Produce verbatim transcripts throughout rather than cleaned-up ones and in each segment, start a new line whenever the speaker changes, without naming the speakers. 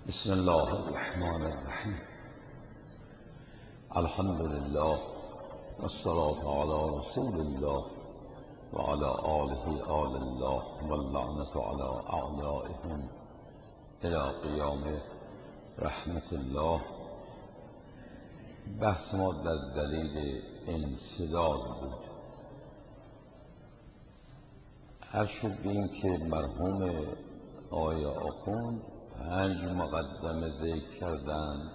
بسم الله الرحمن الرحیم. الحمد لله والصلاة على رسول الله وعلى آله آل الله واللعنة على أعدائهم إلى قیام رحمت الله. بحث ما در دلیل انسداد بود. عرض شد به این که مرحوم آقای آخوند پنج مقدمه ذکر کردند،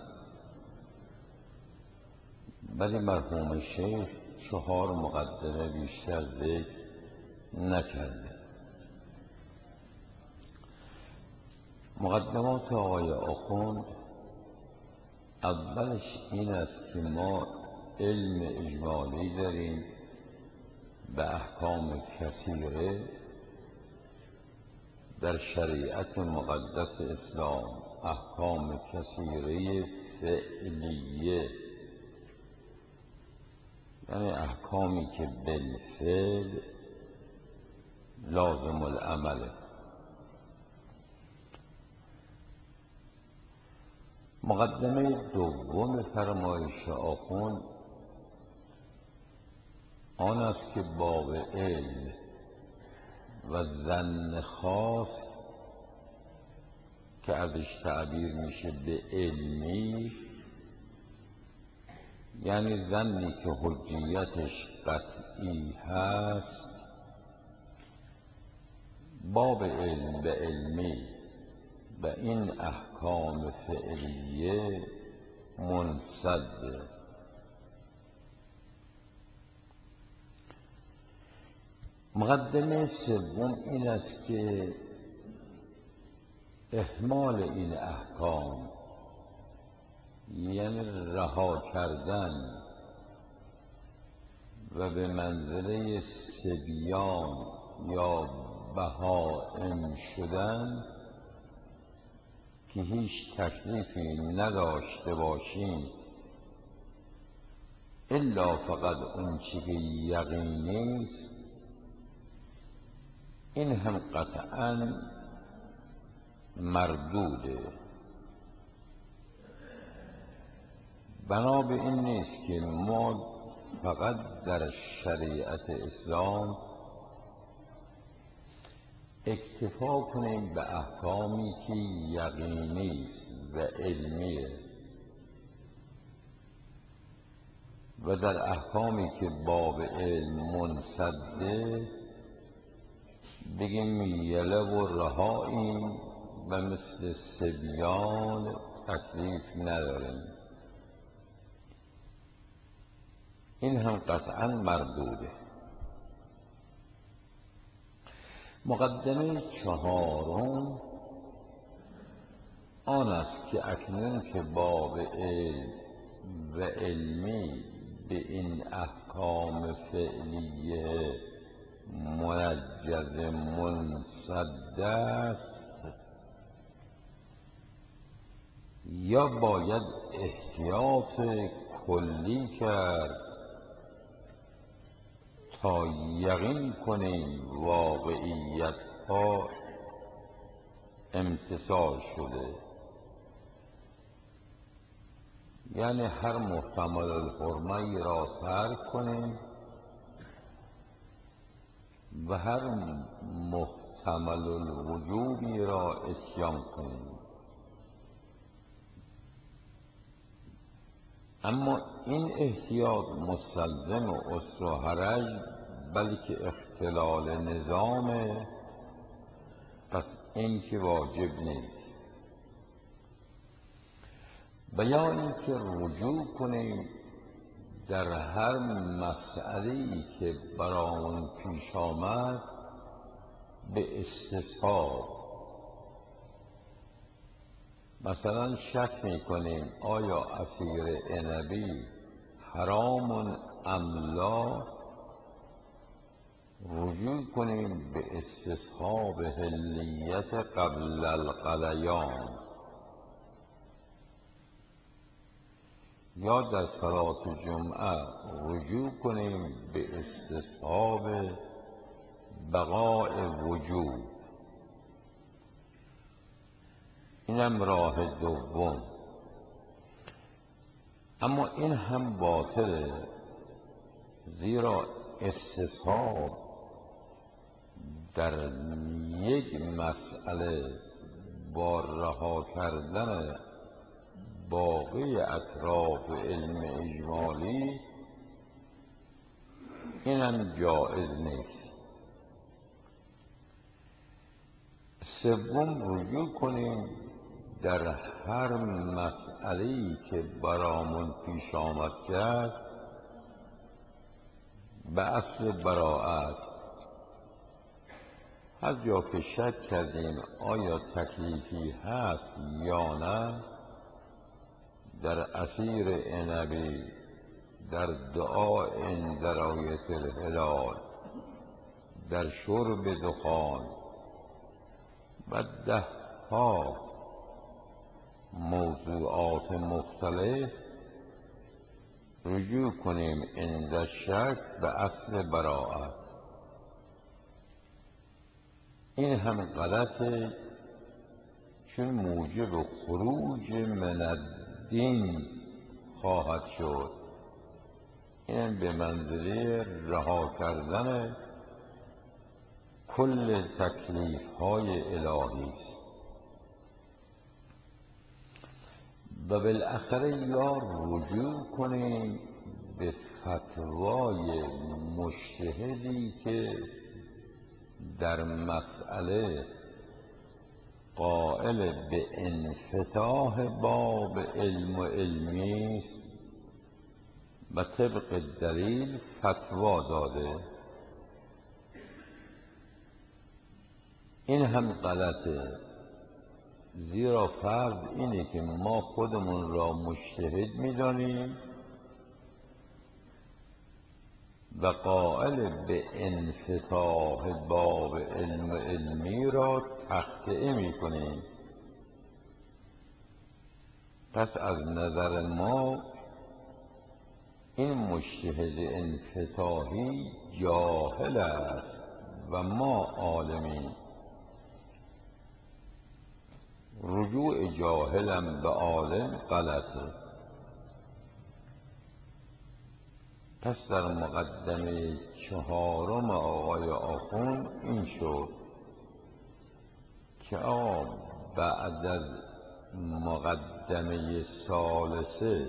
ولی مرحوم شیخ چهار مقدمه بیشتر ذکر نکرده. مقدمات آقای آخوند اولش این است که ما علم اجمالی داریم به احکام کثیره در شریعت مقدس اسلام، احکام کثیره فعلیه، یعنی احکامی که بالفعل لازم العمله. مقدمه دوم فرمایش آخوند آن است که باب علم و ظن خاص که ازش تعبیر میشه به علمی، یعنی ظنی که حجیتش قطعی هست، باب علم به علمی و این احکام فعلیه منسده. مقدمه سوم این است که اهمال این احکام، یعنی رها کردن و به منزله صبیان یا بهائم شدن که هیچ تکلیفی نداشته باشیم الا فقط اون چی که یقینی است، این هم قطعاً مردوده. بنا به این نیست که ما فقط در شریعت اسلام اکتفا کنیم به احکامی که یقینی است و علمیه و در احکامی که باب علم منسده بگیم یله و رهاییم و مثل صبیان تکلیف نداریم. این هم قطعا مردوده. مقدمه چهارم آن است که اکنون که باب علم و علمی به این احکام فعلیه منجز منسد است، یا باید احتیاط کلی کرد تا یقین کنیم واقعیت ها امتثال شده، یعنی هر محتمل الحرمه را ترک کنیم و هر محتمل الوجوبی را اتیان کنیم. اما این احتیاط مستلزم اسر و حرج بلکه اختلال نظامه، پس این که واجب نیست. و یا اینکه رجوع کنیم در هر مسئله‌ای که برامون پیش آمد به استصحاب. مثلا شک میکنیم آیا عصیر عنبی حرام ام لا، رجوع کنیم به استصحاب حلیت قبل الغلیان. یا در صلاة جمعه رجوع کنیم به استصحاب بقاء وجوب. اینم راه دوم. اما این هم باطله، زیرا استصحاب در یک مسئله با رها کردن باقی اطراف علم اجمالی اینم جایز نیست. سوم، رجوع کنیم در هر مسئله‌ای که برامون پیش آمد کرد به اصل براءت. هر جا که شک کردیم آیا تکلیفی هست یا نه، در عصیر عنبی، در دعا عند رؤیت الهلال، در شرب دخان و ده ها موضوعات مختلف، رجوع کنیم عند شک به اصل براءت. این هم غلطه، چون موجب خروج من الدین خواهد شد. این به منزله رها کردن کل تکلیف های الهی است. و بالاخره یا رجوع کنیم به فتوای مجتهدی که در مسئله قائل به انفتاح باب علم و علمی است و طبق دلیل فتوا داده. این هم غلطه، زیرا فرض اینه که ما خودمون را مجتهد می‌دانیم و قائل به انفتاح باب علم و علمی را تخطئه می‌کنیم. پس از نظر ما این مجتهد انفتاحی جاهل است و ما عالمیم. رجوع جاهلم به عالم غلطه. پس در مقدمه چهارم آقای آخوند این شد که آقا بعد از مقدمه ثالثه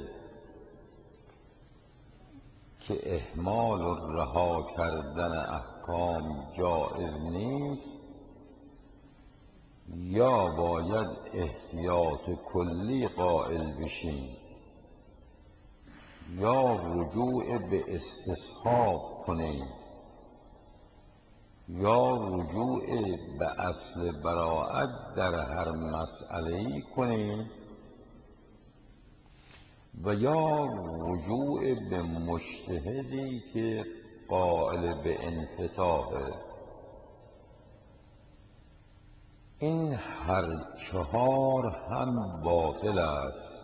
که اهمال و رها کردن احکام جایز نیست، یا باید احتیاط کلی قائل بشیم یا رجوع به استصحاب کنیم یا رجوع به اصل براءت در هر مسئله‌ای کنیم و یا رجوع به مجتهدی که قائل به انفتاحه. این هر چهار هم باطل است.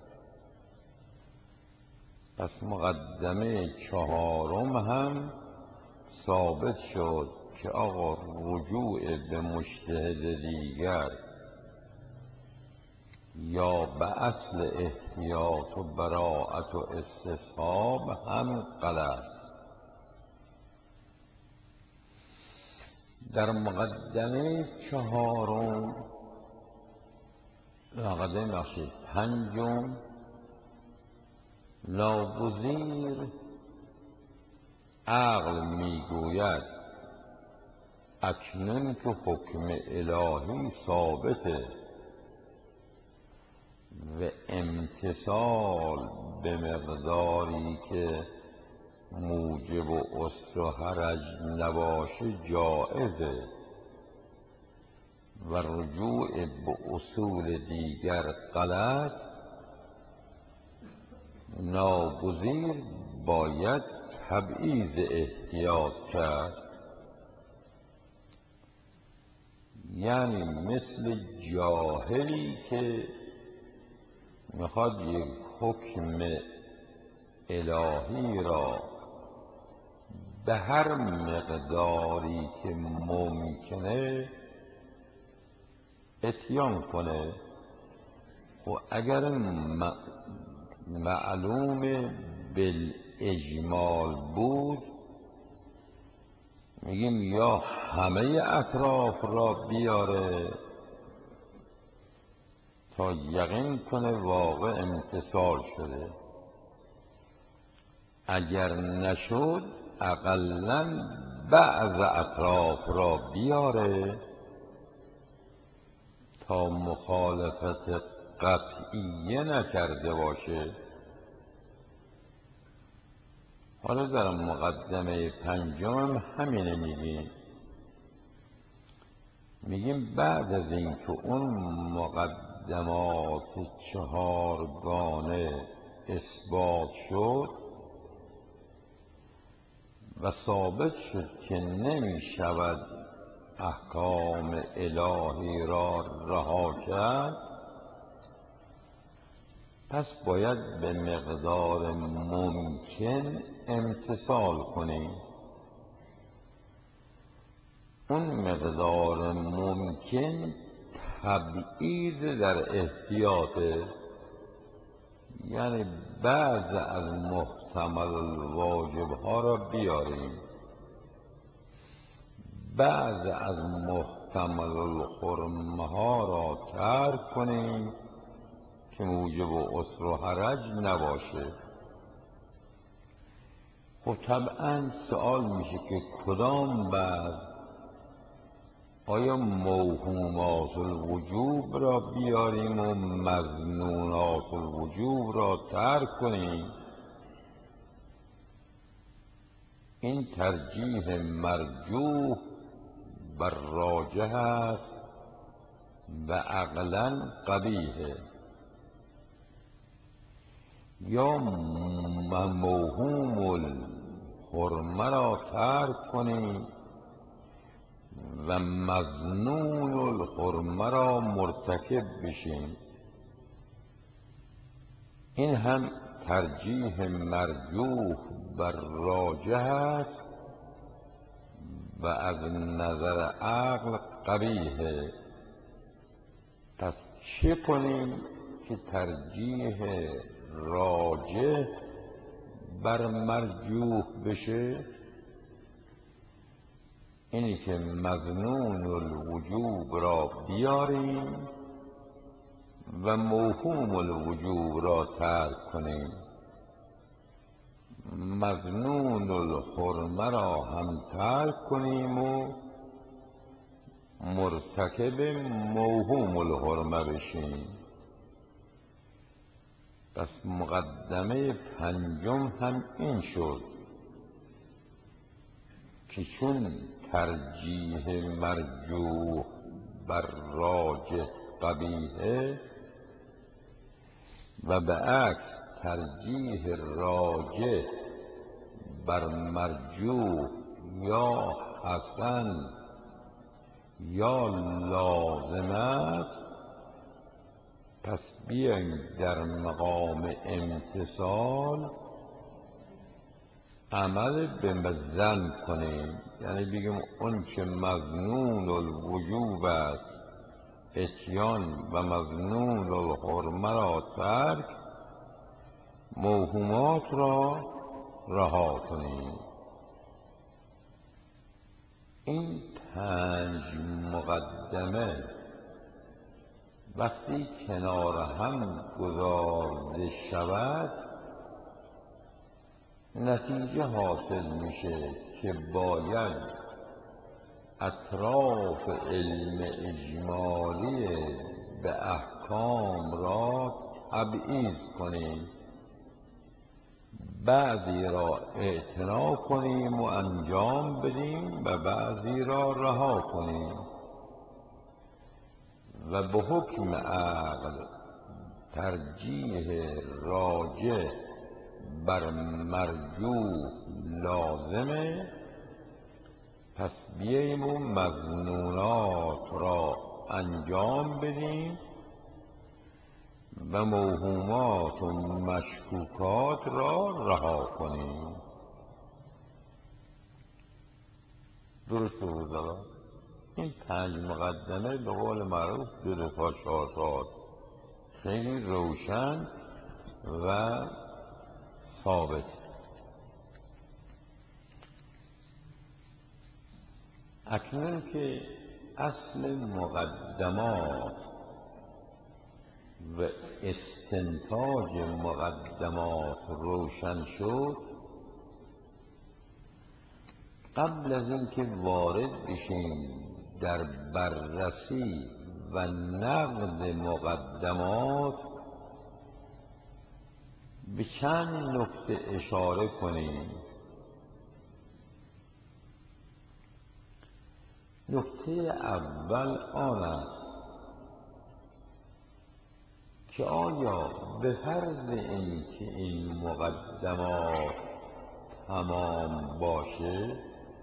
پس مقدمه چهارم هم ثابت شد که آقا رجوع به مجتهد دیگر یا به اصل احتیاط و براءت و استصحاب هم غلط. در مقدمه چهارم مقدمه بخشید پنجم ناگزیر عقل میگوید اکنون که حکم الهی ثابته و امتثال به مقداری که موجب و عسر و حرج نباشه جایزه و رجوع به اصول دیگر غلط، ناگزیر باید تبعیض احتیاط کرد. یعنی مثل جاهلی که میخواد یک حکم الهی را به هر مقداری که ممکنه اتیان کنه و اگر معلوم بالاجمال بود میگیم یا همه اطراف را بیاره تا یقین کنه واقع امتثال شده، اگر نشد اقلاً بعض اطراف را بیاره تا مخالفت قطعیه نکرده باشه. حالا در مقدمه پنجم همینه میگیم میگیم بعد از اینکه اون مقدمات چهارگانه اثبات شد و ثابت شد که نمی شود احکام الهی را رها کرد، پس باید به مقدار ممکن امتثال کنیم. اون مقدار ممکن تبعیض در احتیاطه، یعنی بعض از محتمل الواجب ها را بیاریم، بعض از محتمل الحرمه ها را ترک کنیم که موجب عسر و حرج نباشه. خب طبعا سوال میشه که کدام بعض؟ آیا موهومات الوجوب را بیاریم و مظنونات الوجوب را ترک کنیم؟ این ترجیح مرجوح بر راجح است و عقلاً قبیحه. یا موهوم الحرمه را ترک کنیم و مظنون الحرمه را مرتکب بشیم. این هم ترجیح مرجوح بر راجح است و از نظر عقل قبیحه. پس چه کنیم که ترجیح راجح بر مرجوح بشه؟ اینی که مظنون الوجوب را بیاریم و موهوم الوجوب را ترک کنیم. مظنون الحرمه را هم ترک کنیم و مرتکب موهوم الحرمه بشیم. پس مقدمه پنجم هم این شد که چون ترجیح مرجوح بر راجح قبیحه و به عکس ترجیح راجح بر مرجوح یا حسن یا لازم است، پس بیاییم در مقام امتثال عمل به ظن کنیم، یعنی بگیم اون چه مظنون الوجوب است اتیان و مظنون الحرمه را ترک، موهومات را رها کنیم. این پنج مقدمه وقتی کنار هم گذارده شود نتیجه حاصل میشه که باید اطراف علم اجمالی به احکام را تبعیض کنیم، بعضی را اعتنا کنیم و انجام بدیم و بعضی را رها کنیم و به حکم عقل ترجیح راجح بر مرجوح لازمه. پس بیاییم و مظنونات را انجام بدیم و موهومات و مشکوکات را رها کنیم. درست بود آقا؟ این پنج مقدمه به قول معروف دو دو تا چهار تا خیلی روشن و ثابت. اکنون که اصل مقدمات و استنتاج مقدمات روشن شد، قبل از اینکه وارد بشیم در بررسی و نقد مقدمات به چند نکته اشاره کنیم. نکته اول آن است که آیا به فرض اینکه این مقدمات تمام باشه،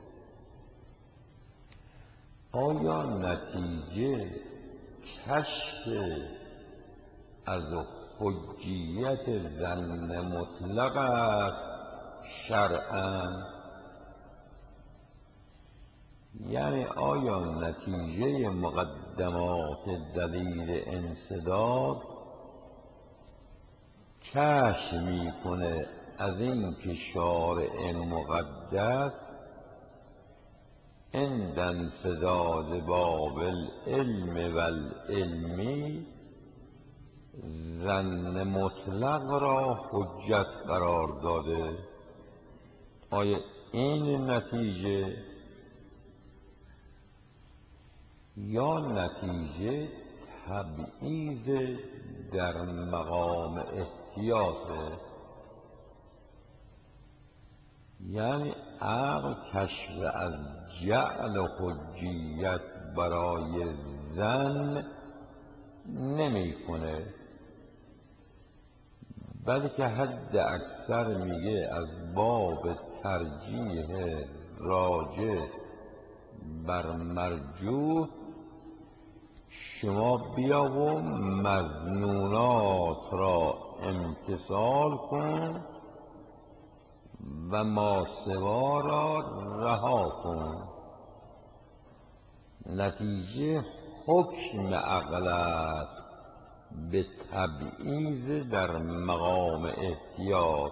آیا نتیجه کشف از حجیت ظن مطلق است شرعاً؟ یعنی آیا نتیجه مقدمات دلیل انسداد کشف میکنه از این که شارع مقدس عند انسداد باب العلم و العلمی ظن مطلق را حجت قرار داده؟ آیا این نتیجه یا نتیجه تبعیض در مقام احتیاطه؟ یعنی عقل کشف از جعل حجیت برای ظن نمی کنه، بلکه حد اکثر میگه از باب ترجیح راجع بر مرجوح شما بیا و مظنونات را امتثال کن و ماسوا را رها کن. نتیجه حکم عقل است به تبعیض در مقام احتیاط.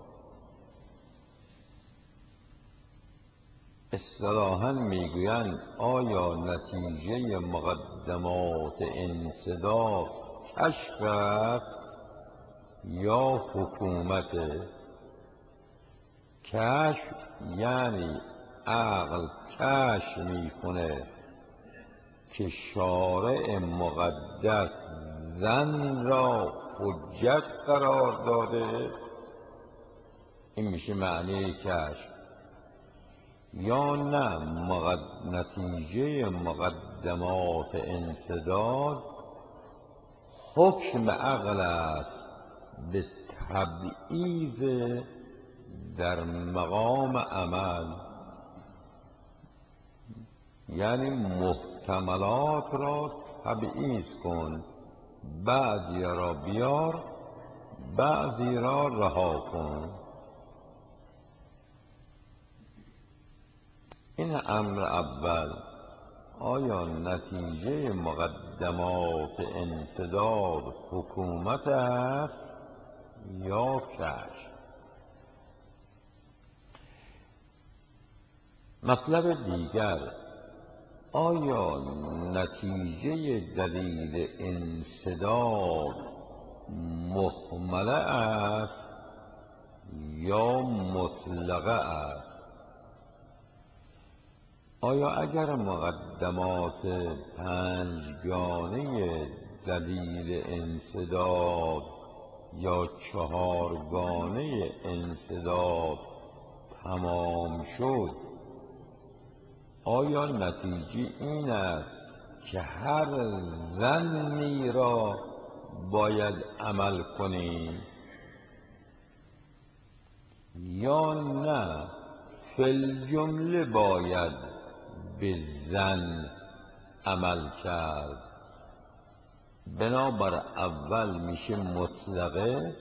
اصطلاحاً میگویند آیا نتیجه مقدمات انسداد کشف است یا حکومت؟ کشف یعنی عقل کشف میکنه که شارع مقدس ظن را حجت قرار داده، این میشه معنی کشف. یا نه مقد... نتیجه مقدمات انسداد حکم عقل است به تبعیض در مقام عمل، یعنی محتملات را تبعیض کن، بعضی را بیار بعضی را رها کن. این امر اول. آیا نتیجه مقدمات انسداد حکومت است یا کشف؟ مطلب دیگر، آیا نتیجه دلیل انسداد محمله است یا مطلقه است؟ آیا اگر مقدمات پنجگانه دلیل انسداد یا چهارگانه انسداد تمام شد، آیا نتیجه این است که هر ظنی را باید عمل کنیم یا نه فی الجمله باید به ظن عمل کرد؟ بنابر اول میشه مطلقه،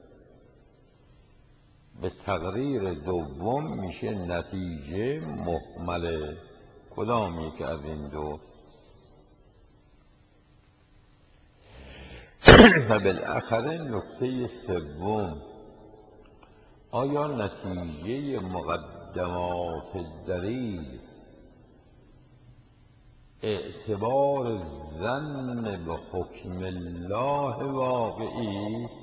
به تقریر دوم میشه نتیجه محمله. کدام یک از این دو؟ و بالاخره نکته سوم، آیا نتیجه مقدمات دلیل اعتبار ظن به حکم الله واقعی است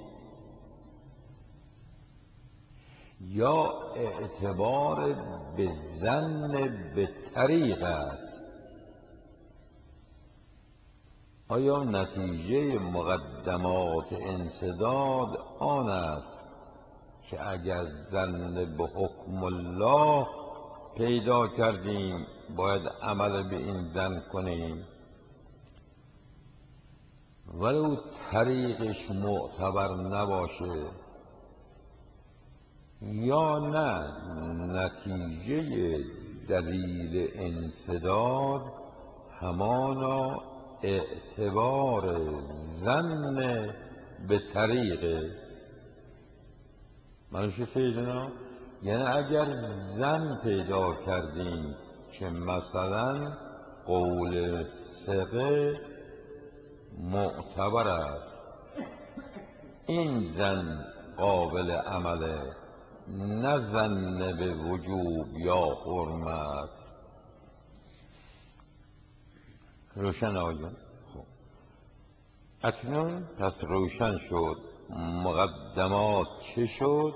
یا اعتبار به ظن به طریق است؟ آیا نتیجه مقدمات انسداد آن است که اگر ظن به حکم الله پیدا کردیم باید عمل به این ظن کنیم ولو طریقش معتبر نباشه، یا نه نتیجه دلیل انسداد همانا اعتبار ظن به طریقه؟ منوشه سیدنا، یعنی اگر ظن پیدا کردیم که مثلا قول ثقه معتبر است، این ظن قابل عمله، نه ظن به وجوب یا حرمت. روشن آقایان؟ خب اکنون پس روشن شد مقدمات چه شد،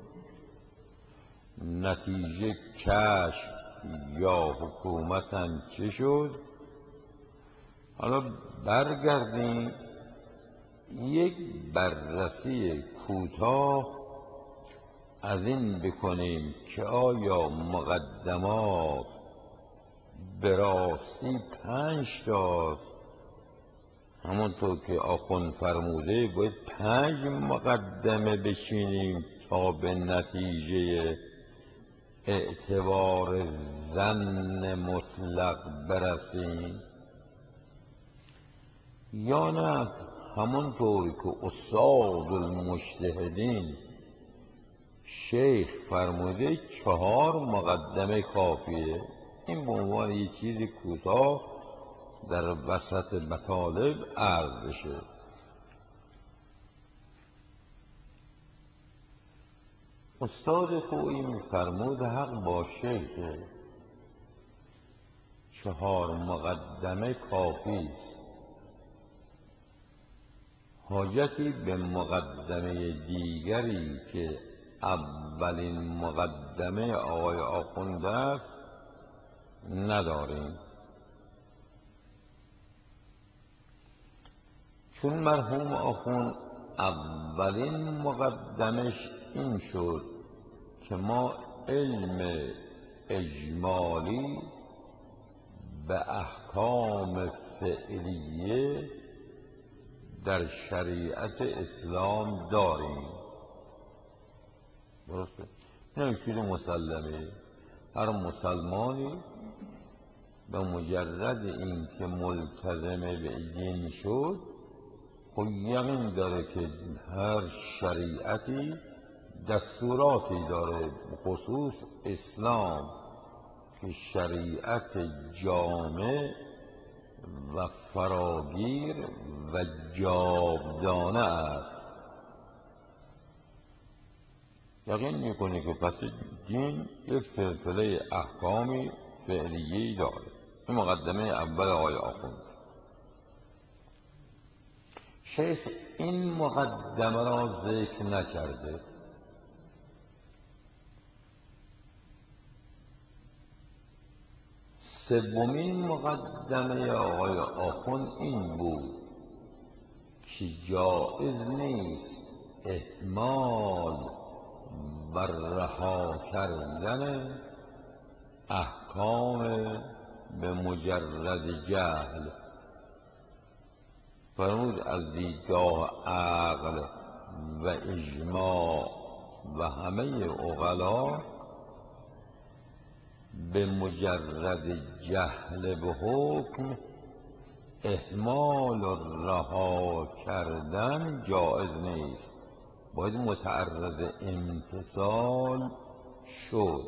نتیجه کشف یا حکومتن چه شد. حالا برگردیم یک بررسی کوتاه از این بکنیم که آیا مقدمات به راستی پنج تا، همونطور که آخوند فرموده باید پنج مقدمه بشینیم تا به نتیجه اعتبار ظن مطلق برسیم، یا نه همونطور که استاد المجتهدین شیخ فرموده چهار مقدمه کافیه؟ این به عنوان یک چیز کوتاه در وسط مطالب عرض بشه. استاد خویی می‌فرمود حق با شیخه، چهار مقدمه کافی است، حاجتی به مقدمه دیگری که اولین مقدمه آقای آخوند است نداریم. چون مرحوم آخوند اولین مقدمش این شد که ما علم اجمالی به احکام فعلیه در شریعت اسلام داریم. درسته؟ این چیز مسلمه، هر مسلمانی به مجرد این که ملتزم به دین شد خب یقین داره که هر شریعتی دستوراتی داره، خصوص اسلام که شریعت جامع و فراگیر و جاودانه است. یقین میکنه که پس دین یک سلسله احکامی فعلیه‌ای داره. این مقدمه اول آقای آخوند. شیخ این مقدمه را ذکر نکرده، سومین مقدمه آقای آخوند این بود که جایز نیست اهمال و رها کردن احکام به مجرد جهل. فرمود از دیدگاه عقل و اجماع و همه عقلا به مجرد جهل به حکم اهمال و رها کردن جایز نیست، باید متعرض امتثال شد.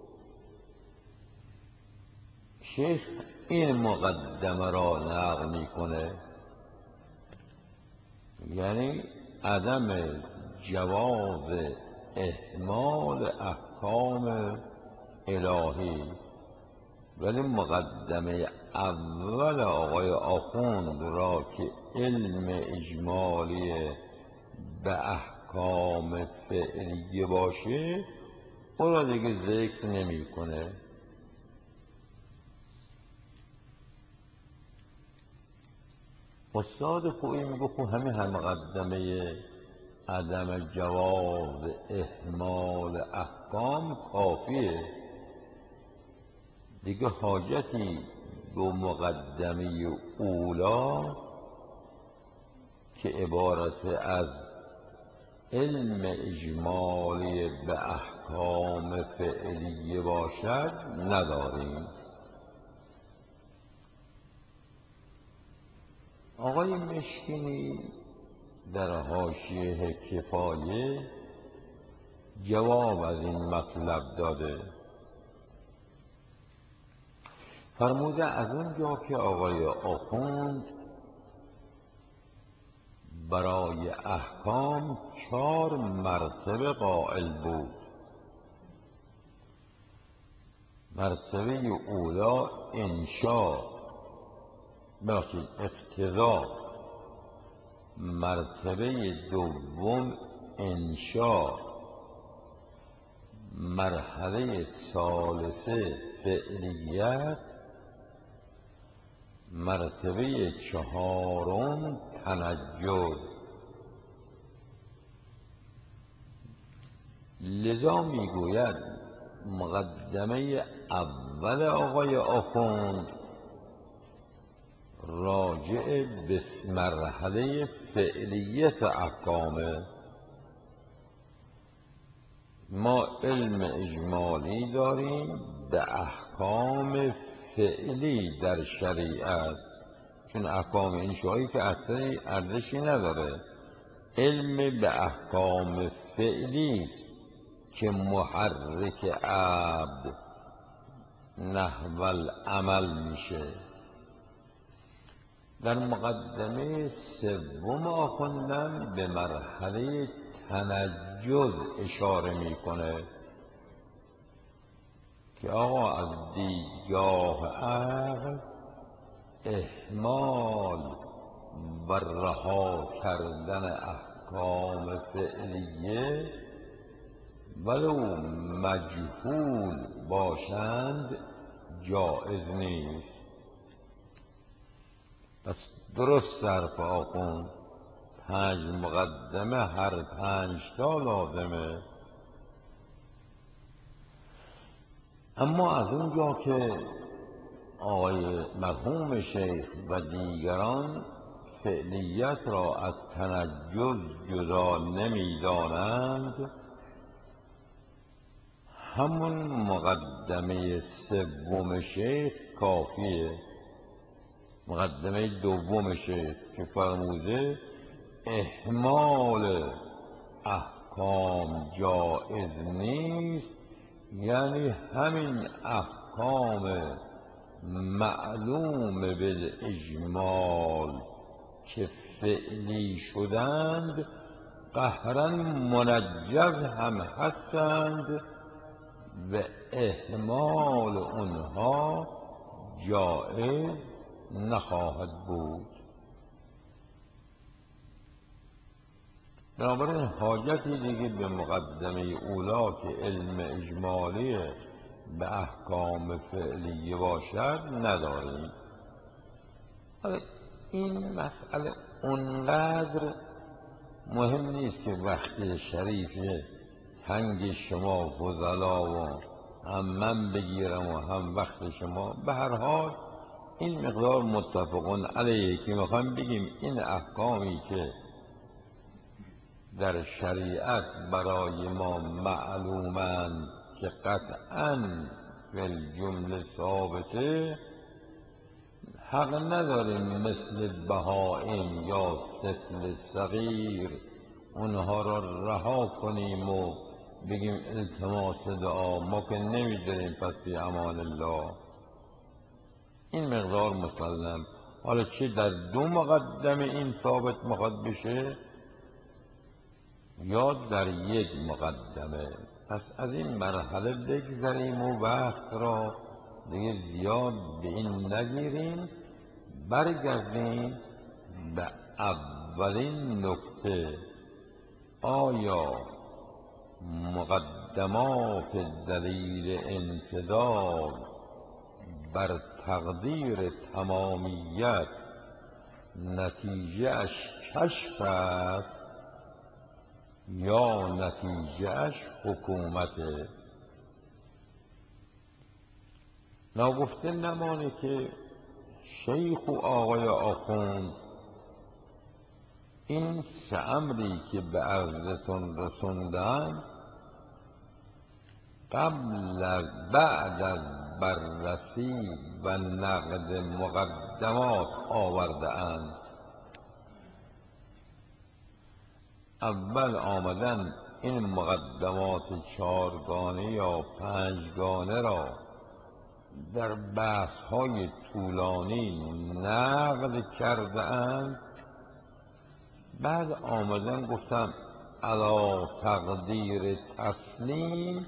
شیخ این مقدمه را نقل میکنه یعنی عدم جواز اهمال احکام الهی. ولی مقدمه اول آقای آخوند را که علم اجمالی به احکام فعلیه باشه او را دیگه ذکر نمی کنه. استاد خویی میگه خب همین هم مقدمه عدم جواز اهمال احکام کافیه دیگه، حاجتی دو مقدمه اولا که عبارت از علم اجمالی به احکام فعلیه باشد نداریم. آقای مشکینی در حاشیه کفایه جواب از این مطلب داده. فرموده از اونجا که آقای آخوند برای احکام چهار مرتبه قائل بود. مرتبه اولا انشا، ببخشید اقتضا. مرتبه دوم انشا. مرحله ثالثه فعلیت. مرتبه چهارم تنجز. لذا میگوید مقدمه اول آقای آخوند راجع به مرحله فعلیت احکامه. ما علم اجمالی داریم به احکام فعلی در شریعت، چون احکام انشایی که اصلا ارزشی نداره. علم به احکام فعلی است که محرک عبد نحو العمل میشه. در مقدمه سوم آخوندم به مرحله تنجز اشاره میکنه که آقا از دیدگاه عقل اهمال و رها کردن احکام فعلیه ولو مجهول باشند جائز نیست. پس درست حرف آخوند، پنج مقدمه هر پنج تا لازمه. اما از اونجا که آقای مرحوم شیخ و دیگران فعلیت را از تنجز جدا نمی‌دانند، همون مقدمه سوم شیخ کافیه. مقدمه دوم شیخ که فرموده اهمال احکام جائز نیست، یعنی همین احکام معلوم بالاجمال که فعلی شدند قهرا منجز هم هستند و اهمال اونها جائز نخواهد بود. بنابراین حاجتی دیگه به مقدمه اولا که علم اجمالی به احکام فعلیه باشد نداریم. این مسئله اونقدر مهم نیست که وقتی شریف تنگ شما فضلا و هم من بگیرم و هم وقت شما. به هر حال این مقدار متفقون علیه که میخوایم بگیم این احکامی که در شریعت برای ما معلومند که قطعاً فی الجمله ثابته، حق نداریم مثل بهائم یا طفل صغیر اونها را رها کنیم و بگیم التماس دعا، ما که نمیدونیم پس فی امان الله. این مقدار مسلم. حالا چه در دو مقدمه این ثابت میخواد بشه یا در یک مقدمه. پس از این مرحله بگذریم و وقت را دیگه زیاد به این نگیریم، برگردیم به اولین نکته. آیا مقدمات دلیل انسداد بر تقدیر تمامیت نتیجه اش کشف است یا نتیجه اش حکومته؟ ناگفته نمانه که شیخ و آقای آخوند این سه امری که به عرضتون رسوندن قبل از بعد از بررسی و نقد مقدمات آورده اند. اول آمدن این مقدمات چهارگانه یا پنجگانه را در بحث های طولانی نقد کرده اند، بعد آمدن گفتم علی تقدیر تسلیم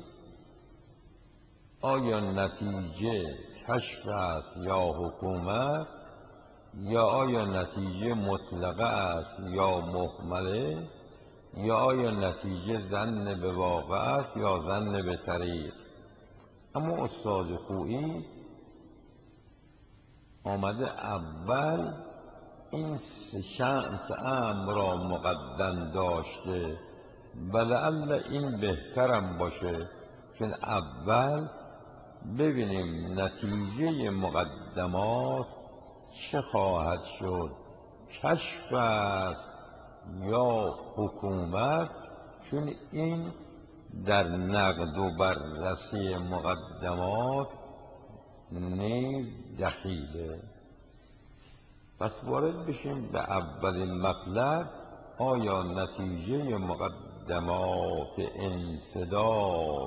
آیا نتیجه کشف است یا حکومت، یا آیا نتیجه مطلقه است یا محمله، یا آیا نتیجه ظن به واقع است یا ظن به طریق. اما استاد خویی آمده اول این سه شأن امر را مقدم داشته و لعل این بهترم باشه که اول ببینیم نتیجه مقدمات چه خواهد شد، کشف است یا حکومت، چون این در نقد و بررسی مقدمات نیز دخیله. پس وارد بشیم به اولین مطلب. آیا نتیجه مقدمات انسداد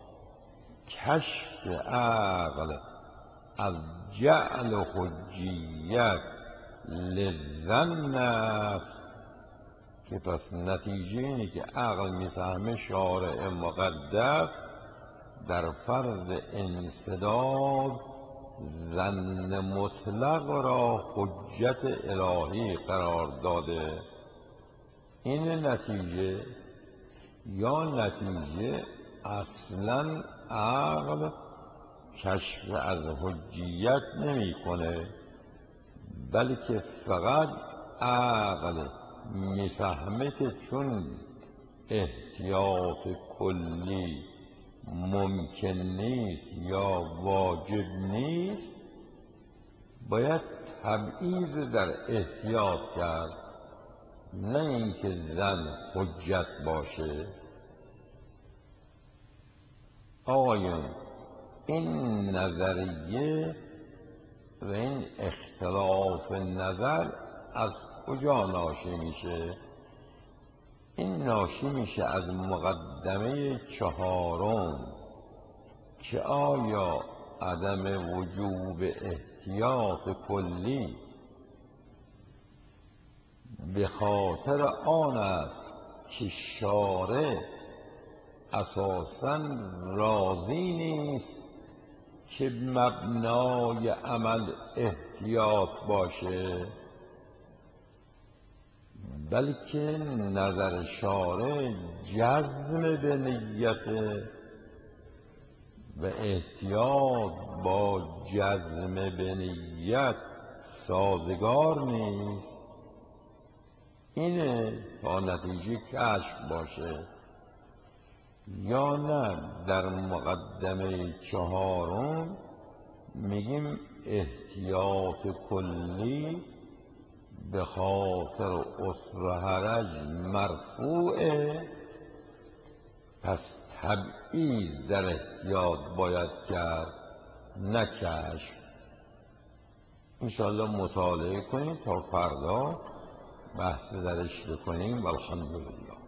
کشف عقل از جعل حجیت للظن است؟ که پس نتیجه اینه که عقل میفهمه شارع مقدر در فرض انسداد ظن مطلق را حجت الهی قرار داده. این نتیجه یا نتیجه اصلا عقل کشف از حجیت نمی کنه، بلکه فقط عقل میفهمه که چون احتیاط کلی ممکن نیست یا واجب نیست، باید تبعیض در احتیاط کرد، نه اینکه ظن حجت باشه. آقایون، این نظریه و این اختلاف نظر از کجا ناشی میشه؟ این ناشی میشه از مقدمه چهارم که آیا عدم وجوب احتیاط کلی به خاطر آن است که شارع اساساً راضی نیست که مبنای عمل احتیاط باشه، بلکه نظر شارع جزم به نیت و احتیاط با جزم به نیت سازگار نیست. اینه تا نتیجه کشف باشه. یا نه در مقدمه چهارم میگیم احتیاط کلی به خاطر عسر و حرج مرفوعه، پس تبعیض در احتیاط باید کرد، نه کشف. انشاءالله مطالعه کنید تا فردا بحث درش بکنیم. والحمدلله.